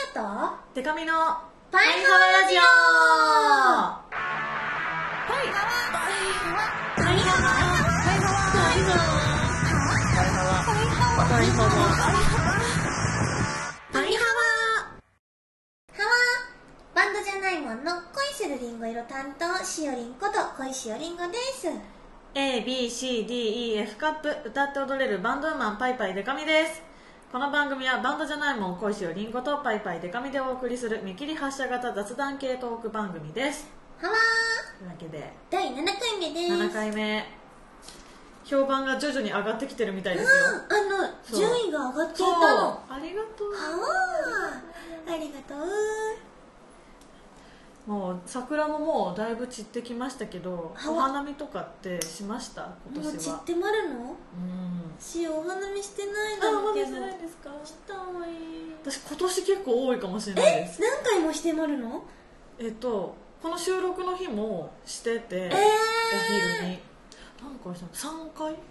とデカミのパイハワラジオ。バンドじゃないもんの恋するりんご色担当、しおりんこと恋しおりんごです。 ABCDEF カップ歌って踊れるバンドウーマンパイパイデカミです。この番組はバンドじゃないもん恋しおりんごとパイパイデカミでお送りする見切り発車型雑談系トーク番組です。 はわというわけで第7回目です。 7回目、評判が徐々に上がってきてるみたいですよ。そう順位が上がっていたの。 ありがとう。 ありがとう。 もう桜ももうだいぶ散ってきましたけど、お花見とかってしました？今年は。 もう散ってまるの？しお花見してないんだけど。 まだしてないですか？ したい。 私今年結構多いかもしれないです。 何回もしてまるの？ この収録の日もしてて、お昼に何回したの？3回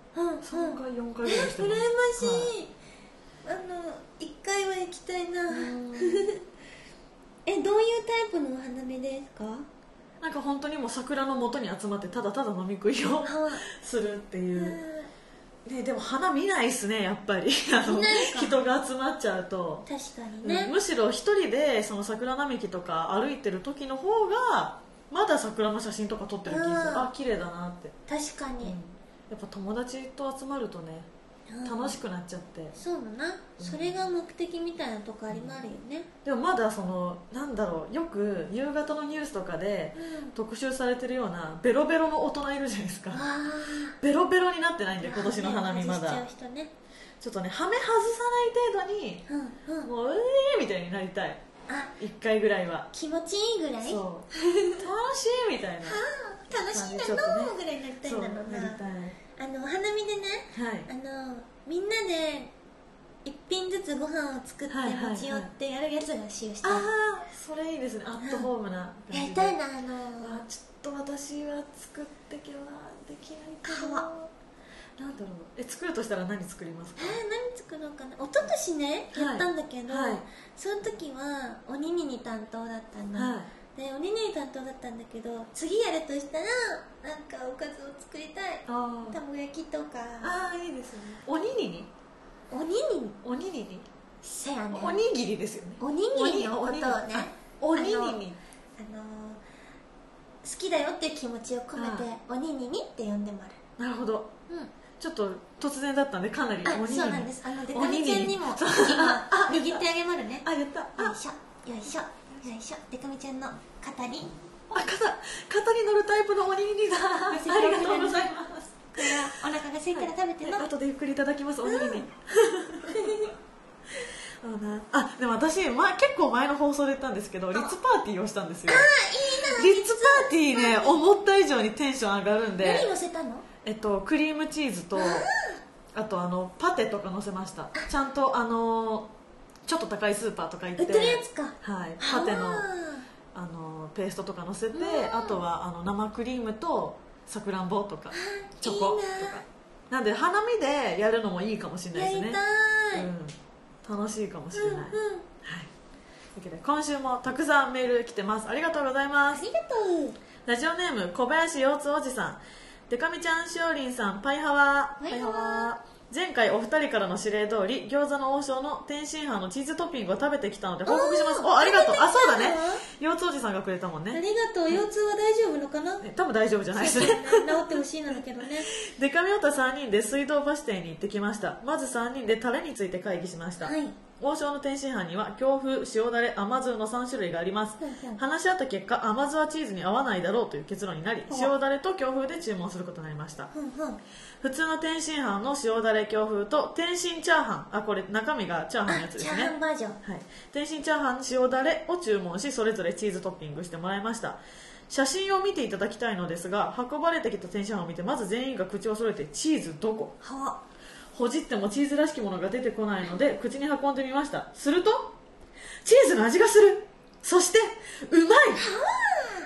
？3回4回ぐらいしてます。 羨ましい。1回は行きたいな。どういうタイプのお花見ですか？ なんか本当にもう桜の元に集まってただただ飲み食いをするっていう。でも花見ないっすね、やっぱり。人が集まっちゃうと。 確かにね。 むしろ一人でその桜並木とか歩いてる時の方がまだ桜の写真とか撮ってる気がする。あ、綺麗だなって。 確かに、 やっぱ友達と集まるとね、楽しくなっちゃって。 そうだな、それが目的みたいなとこありもあるよね。 でもまだなんだろう、よく夕方のニュースとかで特集されてるようなベロベロの大人いるじゃないですか。ベロベロになってないんで、今年の花見まだちょっとね、ハメ外さない程度に、もうみたいになりたい。1回ぐらいは気持ちいいぐらい、 そう楽しいみたいな、 楽しいだのぐらいになりたいんだろうな。お花見でね、みんなで一品ずつご飯を作って持ち寄ってやるやつがしよして、 それいいですね、アットホームな感じで。 やりたいな。 ちょっと私は作ってけはできないかな。なんだろう、作るとしたら何作りますか？ 何作ろうかな。一昨年ね、やったんだけど、その時はおににに担当だったんだ。でおににに担当だったんだけど、次やるとしたらなんかおかずを作りたい。卵焼きとか。 いいですね。おにににおにににせやね。 おにぎりですよね。 おにぎりのことをね、 おににに好きだよっていう気持ちを込めておにににって呼んでもらう。 なるほど。ちょっと突然だったんでかなりおにぎり。そうなんです。デカミちゃんにも今握ってあげまるね。 やった。 よいしょよいしょよいしょ。デカミちゃんの肩に肩に乗るタイプのおにぎりだ。ありがとうございます。 これはお腹が空いたら食べての。 後でゆっくりいただきます。おにぎり。でも私、結構前の放送で言ったんですけど、リッツパーティーをしたんですよ。リッツパーティーね、思った以上にテンション上がるんで。 何乗せたの？ クリームチーズと、あとパテとか乗せました。ちゃんとちょっと高いスーパーとか行って売ってるやつか。 パテのペーストとか乗せて、あとは生クリームとさくらんぼとかチョコとか。なんで花見でやるのもいいかもしれないですね。楽しいかもしれない。今週もたくさんメール来てます。ありがとうございます。 ありがとう。 ラジオネーム小林腰痛おじさん、デカミちゃん、しおりんさん、パイハワ。前回お二人からの指令通り、餃子の王将の天津飯のチーズトッピングを食べてきたので報告します。ありがとう。そうだね、腰痛おじさんがくれたもんね。 ありがとう。腰痛は大丈夫のかな？ 多分大丈夫じゃないですね。 治ってほしいなんだけどね。 デカミオタ3人で水道橋店に行ってきました。まず3人でタレについて会議しました。王将の天津飯には京風、塩だれ、甘酢の3種類があります。話し合った結果、甘酢はチーズに合わないだろうという結論になり、塩だれと京風で注文することになりました。普通の天津飯の塩だれ京風と天津チャーハン、これ中身がチャーハンのやつですね。 チャーハンバージョン。 天津チャーハン塩だれを注文し、それぞれチーズトッピングしてもらいました。写真を見ていただきたいのですが、運ばれてきた天津飯を見てまず全員が口を揃えて、チーズどこ？ほじってもチーズらしきものが出てこないので口に運んでみました。するとチーズの味がする。そしてうまい。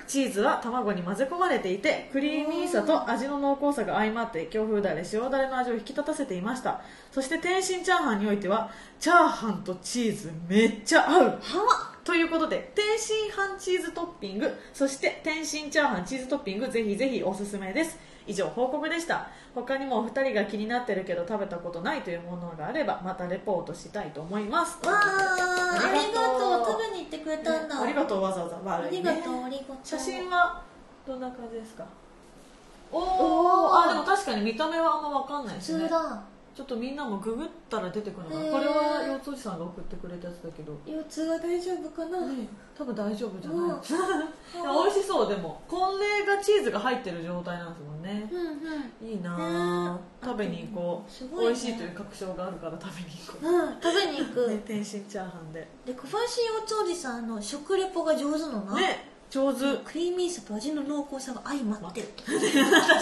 チーズは卵に混ぜ込まれていてクリーミーさと味の濃厚さが相まって京風だれ塩だれの味を引き立たせていました。そして天津チャーハンにおいてはチャーハンとチーズめっちゃ合うということで、天津飯チーズトッピング、そして天津チャーハンチーズトッピング、ぜひぜひおすすめです。以上報告でした。他にもお二人が気になってるけど食べたことないというものがあればまたレポートしたいと思います。 わありがとう。食べに行ってくれたんだ、 ありがとう。わざわざ、 ありがとうありがとう。 写真はどんな感じですか？おー、でも確かに見た目はあんま分かんないですね。 普通だ。 ちょっとみんなもググったら出てくるのかな。これは腰痛おじさんが送ってくれたやつだけど、 腰痛は大丈夫かな、 多分大丈夫じゃない、美味しそう。でもこれがチーズが入ってる状態なんですもんね。いいな、食べに行こう。美味しいという確証があるから食べに行こう。 食べに行く。 天津チャーハンで小林腰痛おじさんの食レポが上手のな。 上手。 クリーミーさと味の濃厚さが相まってる。すごい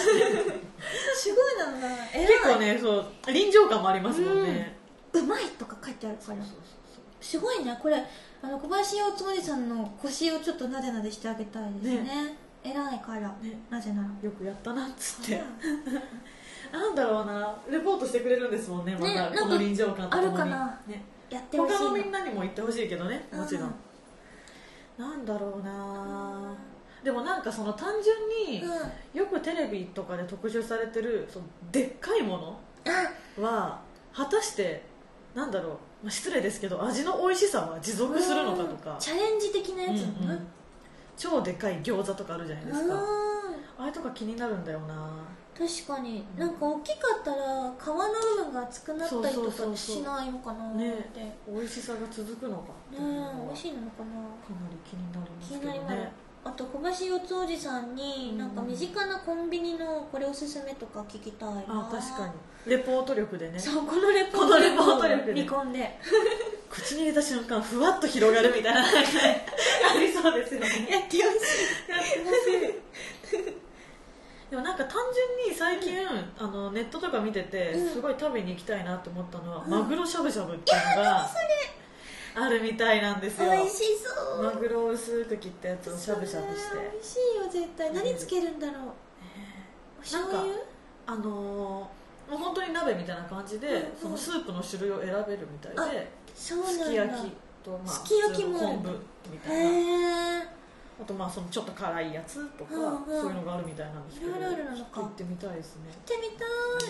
なんだ。 結構ね、そう臨場感もありますもんね。 うまいとか書いてあるから。すごいね。これ小林腰痛おじさんの腰をちょっとなでなでしてあげたいですね。偉いから、なぜならよくやったなっつってなんだろうな、レポートしてくれるんですもんね。またこの臨場感とともにあるかな。やってほしい。 他のみんなにも言ってほしいけどね、もちろん。なんだろうな、でもなんかその単純によくテレビとかで特集されてるそのでっかいものは果たしてなんだろう、失礼ですけど味の美味しさは持続するのかとか、 チャレンジ的なやつもね、 超でかい餃子とかあるじゃないですか。あれとか気になるんだよな。 確かに、なんか大きかったら皮の部分が厚くなったりとかしないのかなって。 美味しさが続くのか美味しいのかな。 かなり気になりますけどね。 あと小林腰痛おじさんになんか身近なコンビニのこれおすすめとか聞きたいな。 確かにレポート力でね。 そう、このレポート力で見込んで口に入れた瞬間ふわっと広がるみたいなありそうですよね。 やってほしい。 でもなんか単純に最近、ネットとか見ててすごい食べに行きたいなと思ったのは、マグロしゃぶしゃぶっていうのがあるみたいなんですよ。 美味しそう。 マグロを薄く切ったやつをしゃぶしゃぶして。 美味しいよ絶対。何つけるんだろう。お醤油？ もう本当に鍋みたいな感じで、そのスープの種類を選べるみたいで、すき焼きとすき焼きも昆布みたいな。あとそのちょっと辛いやつとか、そういうのがあるみたいなんですけど、ちょっと行ってみたいですね。 行ってみたい。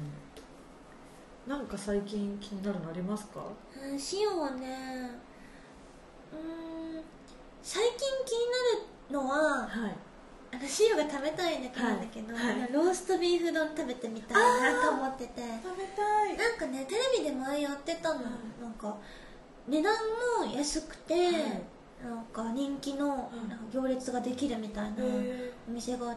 なんか最近気になるのありますか？ 塩はね、最近気になるのは、塩が食べたいだけなんだけど、ローストビーフ丼食べてみたいなと思ってて。 食べたい。 なんかね、テレビで前やってたの。なんか値段も安くて、なんか人気の行列ができるみたいなお店があって。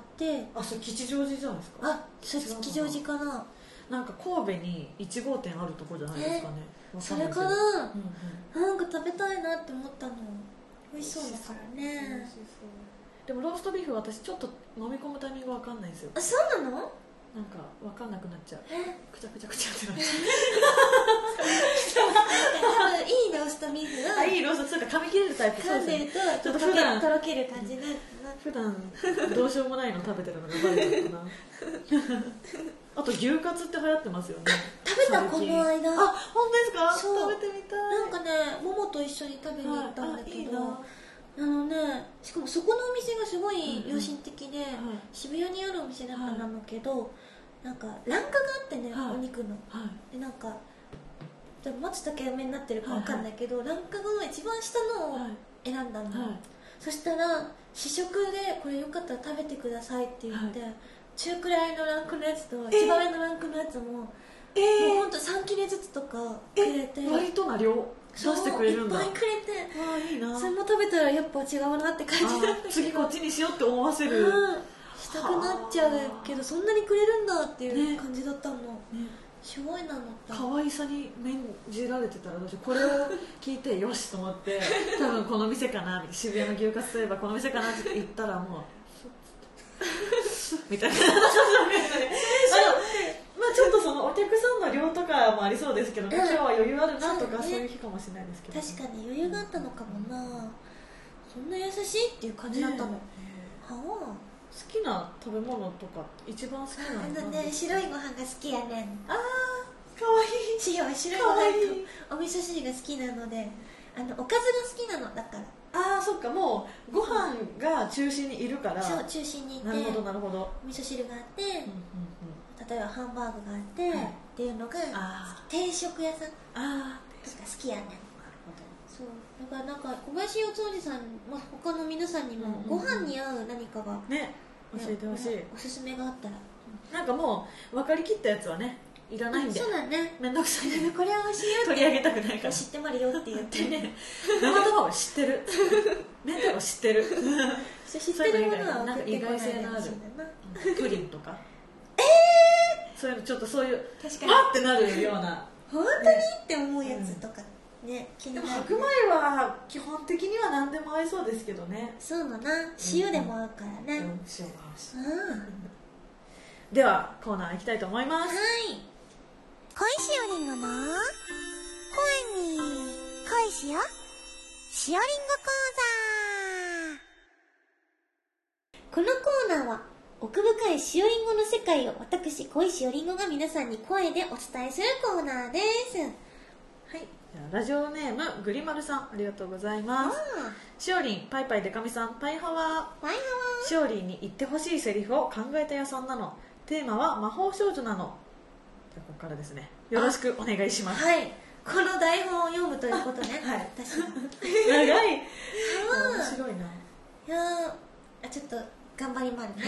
それ吉祥寺じゃないですか？ それ吉祥寺かな。 なんか神戸に1号店あるとこじゃないですかね。 それかな。なんか食べたいなって思ったの。美味しそうだからね。 でもローストビーフ私ちょっと飲み込むタイミングわかんないんですよ。 そうなの？ なんかわかんなくなっちゃう。くちゃくちゃくちゃってなっちゃう。いいローストビーフは。 いいロースト、そうか、噛み切れるタイプ。 噛んでるとちょっととろける感じになる。 普段どうしようもないの食べてるのがバレてるかな。あと牛カツって流行ってますよね。 食べたこの間。 本当ですか？食べてみたい。 なんかね、ももと一緒に食べに行ったんだけど、しかもそこのお店がすごい良心的で、渋谷にあるお店だったんだけど、なんか欄下があってね、お肉の。でなんか松茸多めになってるかわかんないけど、欄下が一番下のを選んだの。そしたら試食でこれよかったら食べてくださいって言って、中くらいのランクのやつと一番上のランクのやつももうほんと3切れずつとかくれて、 割とな量出してくれるんだ。 いっぱいくれて、 いいな。 それも食べたらやっぱ違うなって感じだった。 次こっちにしようって思わせる、 したくなっちゃうけど、そんなにくれるんだっていう感じだったの。すごいなの。 可愛さに免じられてたらどうしよう。これを聞いてよしと思って多分この店かな、渋谷の牛カツといえばこの店かなって言ったらもうみたいな。ちょっとそのお客さんの量とかもありそうですけど、今日は余裕あるなとかそういう日かもしれないですけど、 確かに余裕があったのかもな。そんな優しいっていう感じだったの。 は好きな食べ物とか一番好きなのあね、白いご飯が好きやねん。 あーかわいい。 白いご飯とお味噌汁が好きなので、おかずが好きなのだから。 ああ、そっか、もうご飯が中心にいるから。 そう、中心にいて、 なるほどなるほど。 お味噌汁があって、例えばハンバーグがあって、っていうのが定食屋さんとか好きやねん。そうだからなんか小林洋三さん、他の皆さんにもご飯に合う何かがね、教えてほしい。 おすすめがあったら、 なんかもう分かりきったやつはね、いらないんで。 そうだね、 めんどくさいね。 これは美味しいよって取り上げたくないから。 知ってまるよって言ってね。 生卵知ってる。明太子知ってる。 知ってるものはなんか意外性のあるプリンとか。そういうのちょっとそういう確かにわってなるような。 本当にって思うやつとかね、気になる。 白米は基本的には何でも合いそうですけどね。 そうだな、塩でも合うからね。 塩も合うし。ではコーナー行きたいと思います。 はい。恋しおりんごの声に恋しよしおりんご講座。このコーナーは奥深いしおりんごの世界を私恋しおりんごが皆さんに声でお伝えするコーナーです。 はい、ラジオネームグリマルさん、ありがとうございます。しおりん、パイパイデカミさん、パイハワー。しおりんに言ってほしいセリフを考えた屋さんなの。テーマは魔法少女なの。じゃあここからですね、よろしくお願いします。 はい、この台本を読むということね。 はい、 私が長い。面白いな。 いやちょっと頑張りまるね。はい、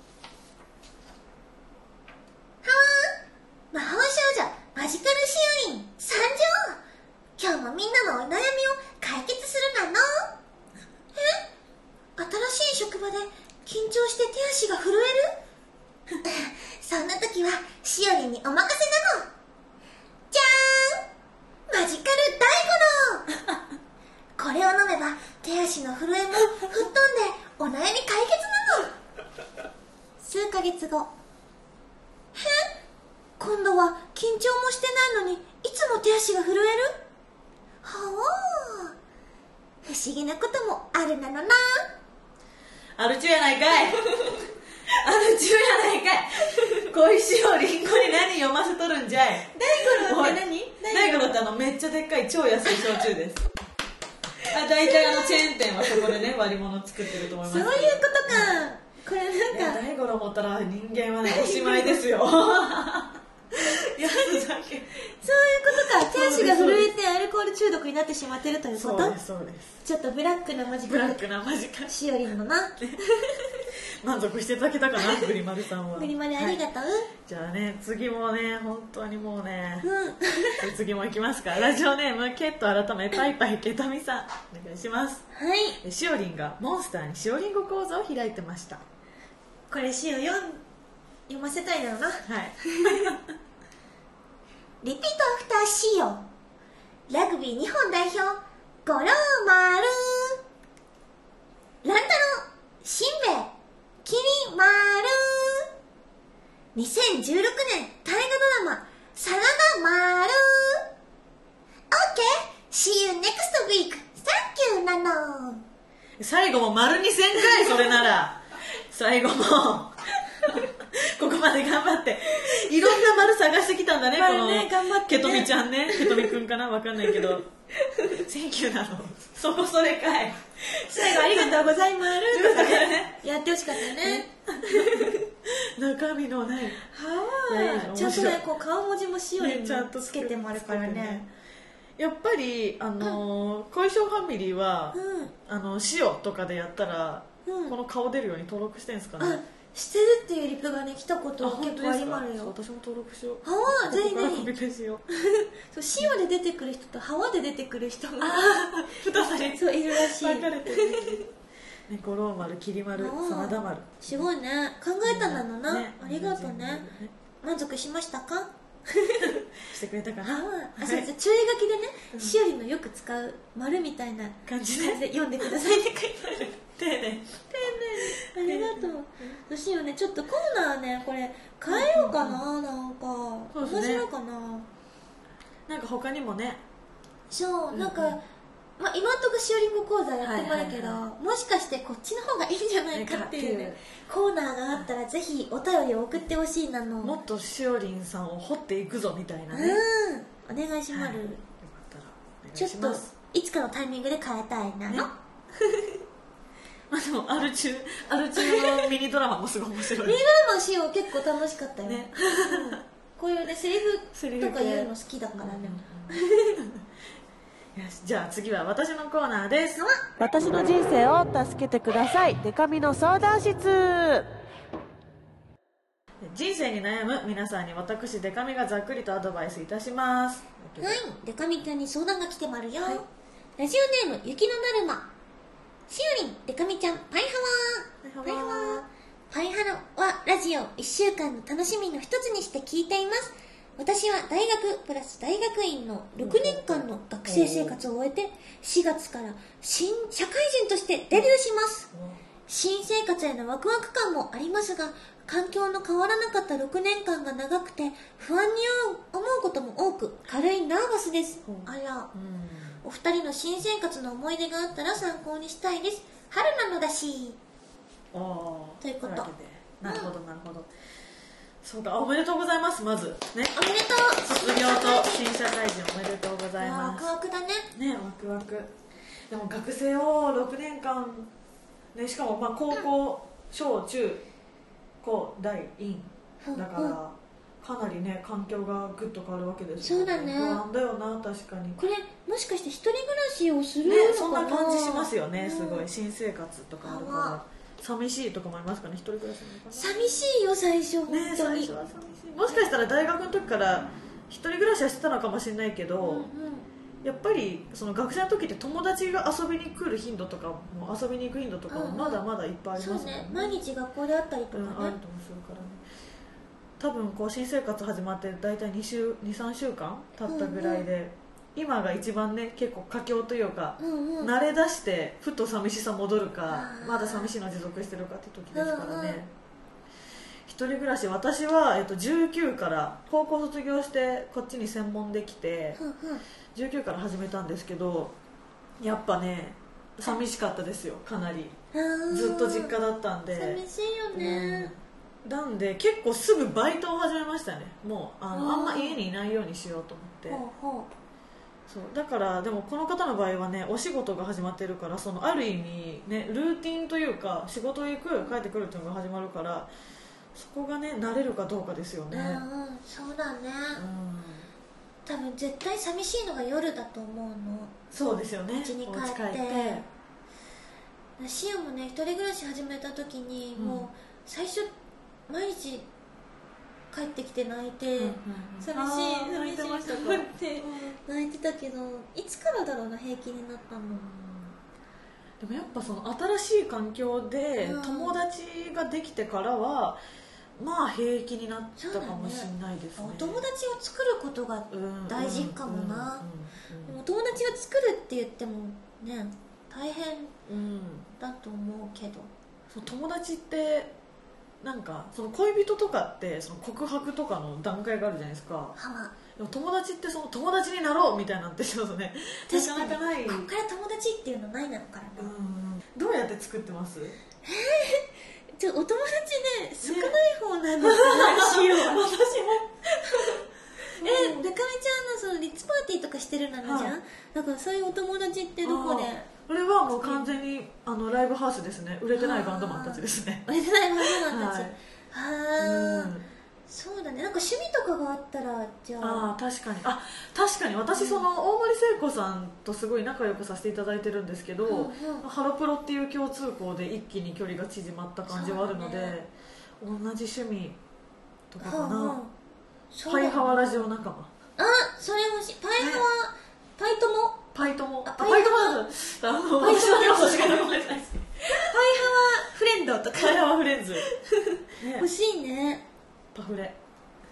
魔法少女マジカルしおりん参上。今日もみんなのお悩みを解決するなの。新しい職場で緊張して手足が震えるそんな時はしおりんにお任せなの。じゃーん、マジカル大五郎これを飲めば手足の震えも吹っ飛んでお悩み解決なの。数ヶ月後、今度は緊張もしてないのにいつも手足が震える。ほう、不思議なこともあるなのな。 アルチューやないかい。アルチューやないかい。恋しおりんごに何読ませとるんじゃい。 大五郎って何？ 大五郎ってめっちゃでっかい超安い焼酎です。大体チェーン店はそこでね割り物作ってると思います。 そういうことか。これなんか大五郎持ったら人間はねおしまいですよ。 そういうことか。手足が震えてアルコール中毒になってしまっているということ。 そうですそうです。 ちょっとブラックなマジカルしおりんのな。 満足していただけたかな、グリマルさんは。 グリマルありがとう。 じゃあね、次もね、本当にもうね、次もいきますか。ラジオネームケット改めパイパイケタミさん、お願いします。 はい。 しおりんがモンスターにしおりんご講座を開いてました。 これしお読ませたいだろうな。はい。リピートアフターしお、ラグビー日本代表五郎丸、乱太郎、しんべヱ、きり丸。2016年大河ドラマ真田丸。 OK! See you next week! Thank you なの。 最後も丸にせんかい、それなら。最後もここまで頑張っていろんな丸探してきたんだね。この頑張ってね、 ケトミちゃんね、ケトミくんかな、わかんないけどセンキューなの。そこそれかい。 最後ありがとうございますやってほしかったね。 中身のないちゃんとね、こう顔文字もしおりにつけてもあるからね。 やっぱり恋性ファミリーは塩とかでやったらこの顔出るように登録してんですかね。 してるっていうリプがね来たこと結構ありまるよ。 私も登録しよう。 はわ、ぜひぜひ。 コピペしよう。 そう、塩で出てくる人とはわで出てくる人が 2つにそういるらしい。 分かれてるね。五郎丸、きり丸、真田丸。 すごいね、考えたんだろうな。ありがとうね。満足しましたか？ してくれたかな。 そう、注意書きでね、しおりのよく使う丸みたいな感じで読んでくださいって書いてある。 丁寧。 ありがとう。どうしようね、ちょっとコーナーね、これ変えようかな。なんか面白いかな。 なんか他にもね、 そう、なんかまあ、今のところしおりんご講座やってもらうけど、もしかしてこっちの方がいいんじゃないかっていうねコーナーがあったらぜひお便りを送ってほしいなの。 もっとしおりんさんを掘っていくぞみたいなね。 お願いします、よかったらお願いします。 ちょっといつかのタイミングで変えたいなの、ねまあでもアル中のミニドラマもすごい面白い。 ミニドラマしよう結構楽しかったよね。こういうねセリフとか言うの好きだからね。 よし、じゃあ次は私のコーナーです。私の人生を助けてください、デカミの相談室。人生に悩む皆さんに私デカミがざっくりとアドバイスいたします。 はい、デカミくんに相談が来てまるよ、ラジオネーム雪のだるま。しおりん、デカミちゃん、パイハワー。パイハワー。パイハワはラジオ1週間の楽しみの一つにして聞いています。私は大学プラス大学院の6年間の学生生活を終えて4月から新社会人としてデビューします。新生活へのワクワク感もありますが、環境の変わらなかった6年間が長くて不安に思うことも多く、軽いナーバスです。あら、お二人の新生活の思い出があったら参考にしたいです。春なのだし。ということ。 なるほどなるほど。そうか、おめでとうございます。まずね、 おめでとう。 卒業と新社会人おめでとうございます。 ワクワクだね。 ね、ワクワク。でも学生を6年間ね、しかもまあ高校、小中高大院だから、かなりね環境がぐっと変わるわけですよね。 そうだね。 不安だよな、確かに。 これもしかして一人暮らしをするのね、 かな。 そんな感じしますよね。すごい新生活とかあるから寂しいとかもありますかね、一人暮らしの方。 寂しいよ最初、本当に。 ね、最初は寂しい。もしかしたら大学の時から一人暮らしはしてたのかもしれないけど、やっぱりその学生の時って友達が遊びに来る頻度とかも遊びに行く頻度とかもまだまだいっぱいありますもんね。 そうね、毎日学校であったりとかね、 あるともするからね。多分こう新生活始まって大体23週間経ったぐらいで、今が一番ね結構佳境というか、慣れ出してふと寂しさ戻るか、まだ寂しいの持続してるかって時ですからね。一人暮らし、私は、19から高校卒業してこっちに専門できて、19から始めたんですけど、やっぱね寂しかったですよ、かなり。ずっと実家だったんで寂しいよね。 なんで結構すぐバイトを始めましたね。もうあんま家にいないようにしようと思って。そうだから、でもこの方の場合はねお仕事が始まってるから、そのある意味ねルーティンというか、仕事行く帰ってくるっていうのが始まるから、そこがね慣れるかどうかですよね。 そうだね、多分絶対寂しいのが夜だと思うの。 そうですよね、 家に帰ってシオもね一人暮らし始めた時に、もう最初毎日帰ってきて泣いて、寂しいと思って泣いてたけど、いつからだろうな平気になったの。 でもやっぱその新しい環境で友達ができてからはまあ平気になったかもしれないですね。 お友達を作ることが大事かもな。でも友達を作るって言ってもね大変だと思うけど、 そう友達ってなんかその恋人とかってその告白とかの段階があるじゃないですか。でも友達ってその友達になろうみたいなんてちょっとねなかなかない。 こっから友達っていうのないなのからな。 どうやって作ってます？ お友達ね少ない方なんだからしよう。私もデカミちゃんのそのリッツパーティーとかしてるなのじゃん、だからそういうお友達ってどこで？ これはもう完全にライブハウスですね。売れてないバンドマンたちですね。 売れてないバンドマンたち、そうだね。なんか趣味とかがあったらじゃあ。 確かに私その大森聖子さんとすごい仲良くさせていただいてるんですけど、ハロプロっていう共通項で一気に距離が縮まった感じはあるので、同じ趣味とかかな。パイハワラジオ仲間。 それ欲しい。パイハワ、パイ友だとパイハワフレンドとか。 パイハワフレンズ欲しいね。 パフレ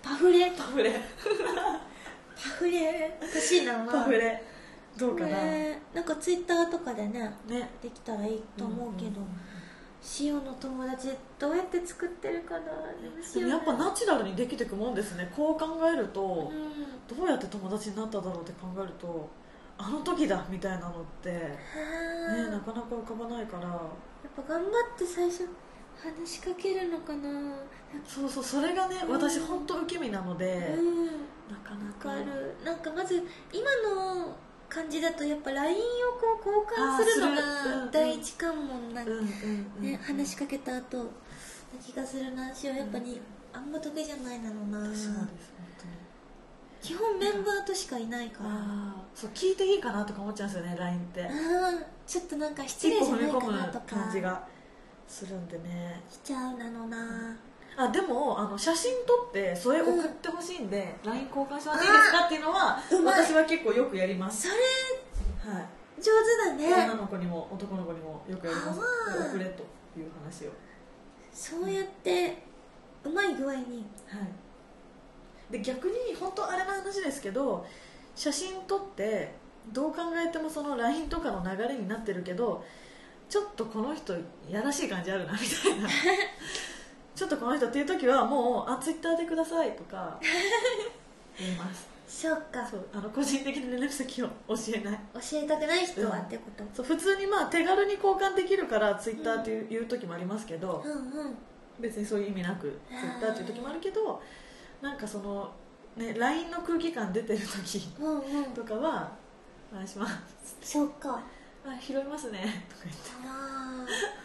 欲しいな。 パフレどうかな。 なんかツイッターとかでねできたらいいと思うけど、シオの友達どうやって作ってるかな。 でもやっぱナチュラルにできていくもんですね。こう考えると、どうやって友達になっただろうって考えると、 あの時だみたいなのってねなかなか浮かばないから、やっぱ頑張って最初話しかけるのかな。 そうそう、それがね、私本当受け身なので、なかなかなんかまず今の感じだとやっぱ LINE をこう交換するのが第一関門なね、話しかけた後な気がするな。しおやっぱりあんま得意じゃないなのな。 そうです、本当に基本メンバーとしかいないから、 そう聞いていいかなとか思っちゃうんですよね LINE って。 ちょっとなんか失礼じゃないかなとか感じがするんでね、 しちゃうなのな。 でも写真撮ってそれ送ってほしいんで、LINE 交換しまっていいですかっていうのは私は結構よくやります。 それ、はい、上手だね。 女の子にも男の子にもよくやります。送れという話をそうやってうまい具合に、 で逆に本当あれの話ですけど、写真撮ってどう考えてもその LINE とかの流れになってるけど、ちょっとこの人やらしい感じあるなみたいなちょっとこの人っていう時はもうTwitter でくださいとか言います。 そうか、 そう個人的な連絡先を教えない、 教えたくない人はってこと、 そう普通に手軽に交換できるから Twitter っていう時もありますけど、別にそういう意味なく Twitter っていう時もあるけど、なんかその、ね、LINE の空気感出てる時とかはお願いします。 そうか、 拾いますねとか言って、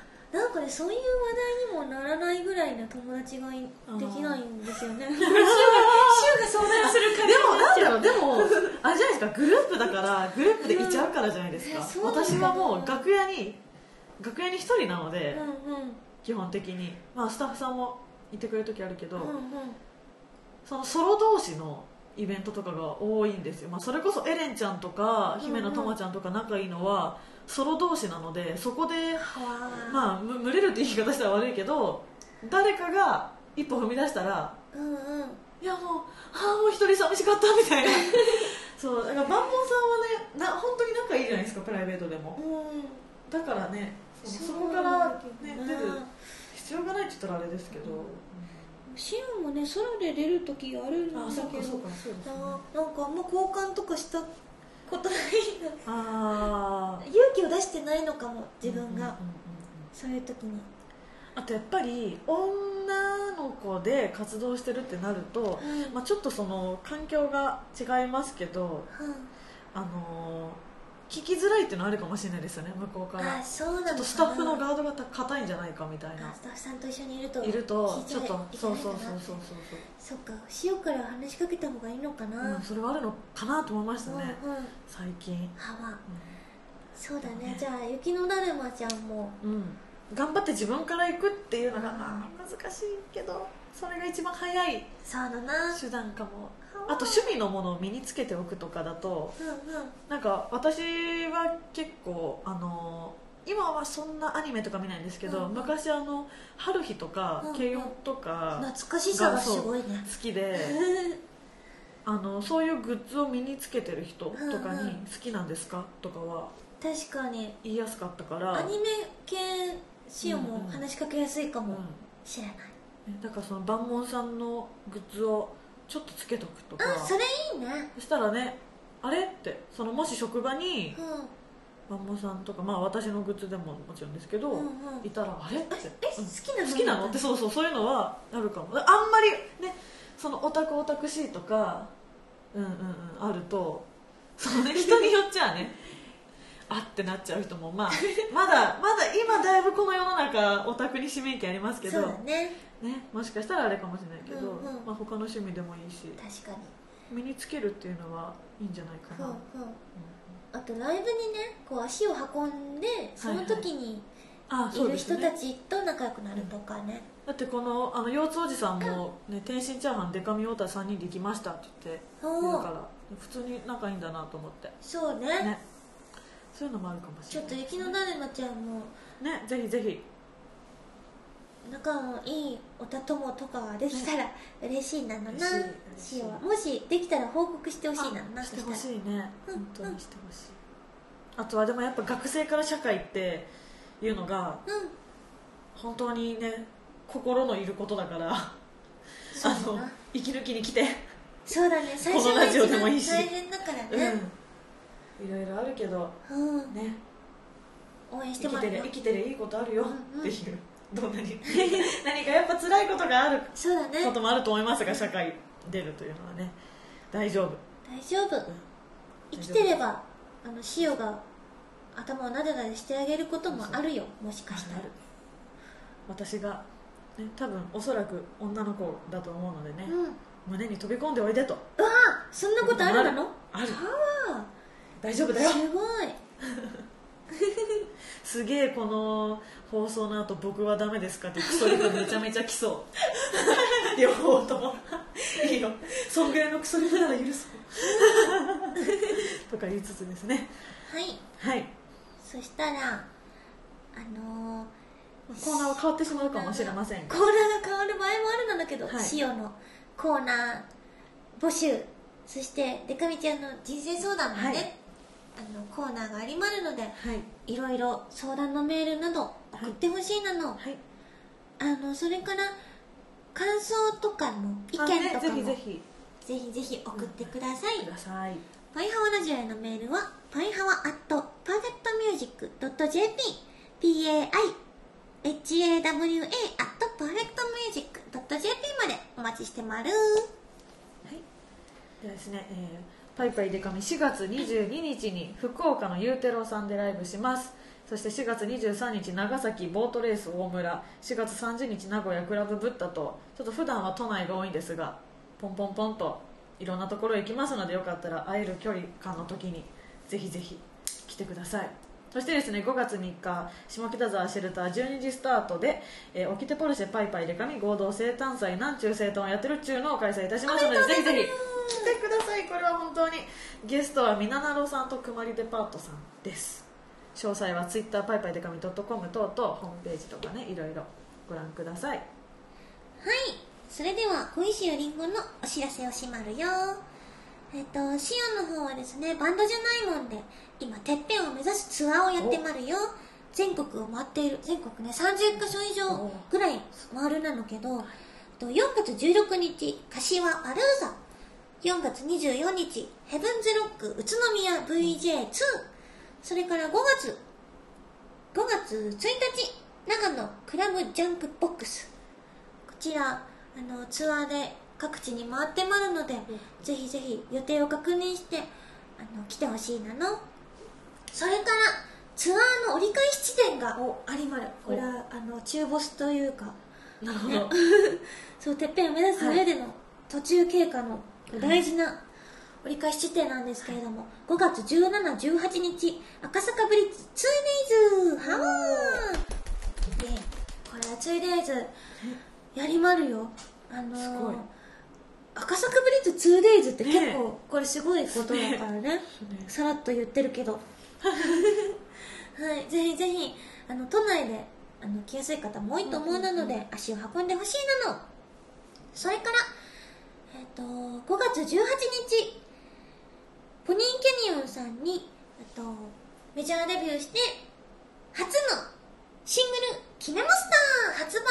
なんかね、そういう話題にもならないぐらいの友達ができないんですよね。シュウが相談する感じ。 でもあれじゃないですか、グループだからグループでいちゃうからじゃないですか。私はもう楽屋に一人なので、基本的にスタッフさんもいてくれる時あるけど、そのソロ同士のイベントとかが多いんですよ。それこそエレンちゃんとか姫野とまちゃんとか仲いいのはソロ同士なので、そこで群れるって言い方したら悪いけど、誰かが一歩踏み出したら、いやもう一人寂しかったみたいなそうだからバンボンさんはね本当に仲いいじゃないですか、プライベートでも。だからね、そこから、ね、出る必要がないって言ったらあれですけど、 シオンもねソロで出る時があるんだけど、なんかあんま交換とかしたことない勇気を出してないのかも、自分が、そういう時に。 あとやっぱり女の子で活動してるってなると、ちょっとその環境が違いますけど、聞きづらいっていうのはあるかもしれないですよね、向こうから。ちょっとスタッフのガードが硬いんじゃないかみたいな。 スタッフさんと一緒にいるとちょっとそうそっか、塩から話しかけた方がいいのかな。 それはあるのかなと思いましたね、最近。 そうだね。じゃあ雪のだるまちゃんも頑張って自分から行くっていうのが難しいけど、それが一番早い手段かも。あと趣味のものを身につけておくとかだと、なんか私は結構今はそんなアニメとか見ないんですけど、昔春日とか軽音とか懐かしさがすごいね好きでそういうグッズを身につけてる人とかに好きなんですかとかは確かに言いやすかったから、 アニメ系シオも話しかけやすいかもしれない。 だからそのバンモンさんのグッズをちょっとつけとくとか。 それいいね。 そしたらね、あれってもし職場にバンモンさんとか、私のグッズでももちろんですけど、いたらあれって好きなのって、そういうのはあるかも。あんまりね、そのオタクシーとかあると人によっちゃねってなっちゃう人もまだ今だいぶこの世の中オタクに指名権ありますけど、もしかしたらあれかもしれないけど、他の趣味でもいいし、 確かに身につけるっていうのはいいんじゃないかな。 あとライブにね足を運んでその時にいる人たちと仲良くなるとかね。 だってこの腰痛おじさんも、天津チャーハンデカミオータ3人で行きましたって言って言うから、普通に仲いいんだなと思って。 そうね、 そういうのもあるかもしれない。 ちょっと雪のだるまちゃんもね、ぜひぜひ仲のいいおた友とかができたら嬉しいなのな。もしできたら報告してほしいなのな。 してほしいね、本当にしてほしい。あとはでもやっぱ学生から社会っていうのが、本当にね心のいることだから息抜きに来て。 そうだね、最初が一番大変だからね。 いろいろあるけど、ね、 応援してもらうよ。 生きてるいいことあるよっていう、どんなに何かやっぱ辛いことがあることもあると思いますが、社会出るというのはね、大丈夫、生きてれば塩が頭をなでなでしてあげることもあるよ、もしかしたら。 私が、ね、多分おそらく女の子だと思うのでね、胸に飛び込んでおいでと。 うわー、そんなことあるの？ ある。大丈夫だよ。 すごいすげえ、この放送の後僕はダメですかってクソリプめちゃめちゃ来そう両方ともいいよ、そんぐらいのクソリプなら許そうとか言いつつですね。はい、 そしたらコーナーは変わってしまうかもしれませんが、 コーナーが変わる場合もあるんだけど、塩のコーナー募集、そしてデカミちゃんの人生相談のね、コーナーがありますので、いろいろ相談のメールなど送ってほしいなの、それから感想とかの意見とかもぜひ送ってください。パイハワラジオへのメールはパイハワ@perfectmusic.jp PAIHAWA@perfectmusic.jp までお待ちしてまる。 ではですね、パイパイデカミ4月22日に福岡のユーテロさんでライブします。そして4月23日長崎ボートレース大村、4月30日名古屋クラブブッダと、ちょっと普段は都内が多いんですがポンポンポンといろんなところへ行きますので、よかったら会える距離感の時にぜひぜひ来てください。そしてですね、5月3日下北沢シェルター12時スタートで、オキテポルシェパイパイデカミ合同生誕祭南中生誕をやってるっちゅうのを開催いたしますので、ぜひぜひ来てください。これは本当にゲストはみななろさんとくまりデパートさんです。詳細は Twitter パイパイデカミ .com 等々ホームページとかね、いろいろご覧ください。はい、 それでは小石よりんごのお知らせをしまるよ。シオンの方はですね、バンドじゃないもんで今てっぺんを目指すツアーをやってまるよ。全国を回っている、全国ね30カ所以上ぐらい回るなのけど、4月16日柏パルーザ、4月24日ヘブンズロック宇都宮 VJ2、 それから5月1日長野クラブジャンクボックス、こちらツアーで各地に回ってまるので、ぜひぜひ予定を確認して来てほしいなの。それからツアーの折り返し地点がありまる。これは中ボスというか、 なるほどそうてっぺんを目指す上での途中経過の大事な折り返し地点なんですけれども、5月17、18日赤坂ブリッジ 2days ハワーで、これは 2days やりまるよ。 すごい。 赤坂ブリッジ 2days って結構これすごいことだからねさらっと言ってるけどはい、ぜひぜひ都内で来やすい方も多いと思うので、足を運んでほしいなの。それから5月18日ポニーキャニオンさんにメジャーデビューして初のシングル「キメモスター」発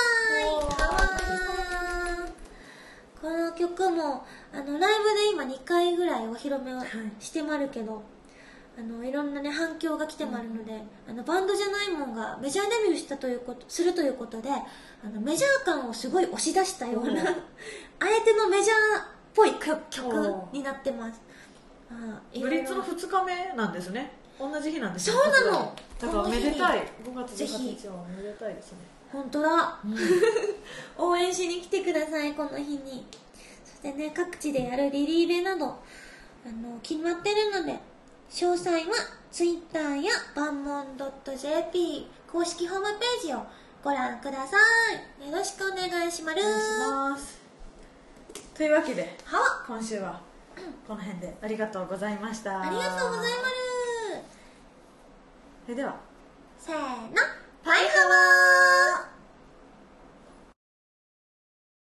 売。この曲もライブで今2回ぐらいお披露目をしてまるけど、いろんなね反響が来てまるので、バンドじゃないもんがメジャーデビューするということでメジャー感をすごい押し出したようなあえてのメジャーっぽい曲になってます。 ブリッツの2日目なんですね。同じ日なんですね。 そうなの。 だからめでたい。5月18日はめでたいですね。 本当だ、応援しに来てください、この日に。そしてね、各地でやるリリーベなど決まってるので、詳細は Twitter やバンモン .jp 公式ホームページをご覧ください。よろしくお願いします。 お願いします。というわけで今週はこの辺でありがとうございました。 ありがとうございます。 それではせーの、パイハワー。